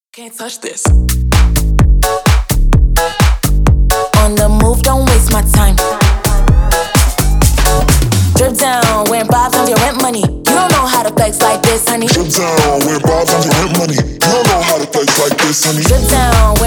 Can't touch this. On the move, don't waste my time. Drip down, wearing bobs on your rent money. You don't know how to flex like this, honey. Drip down, wearing bobs on your rent money. You don't know how to flex like this, honey. Drip down,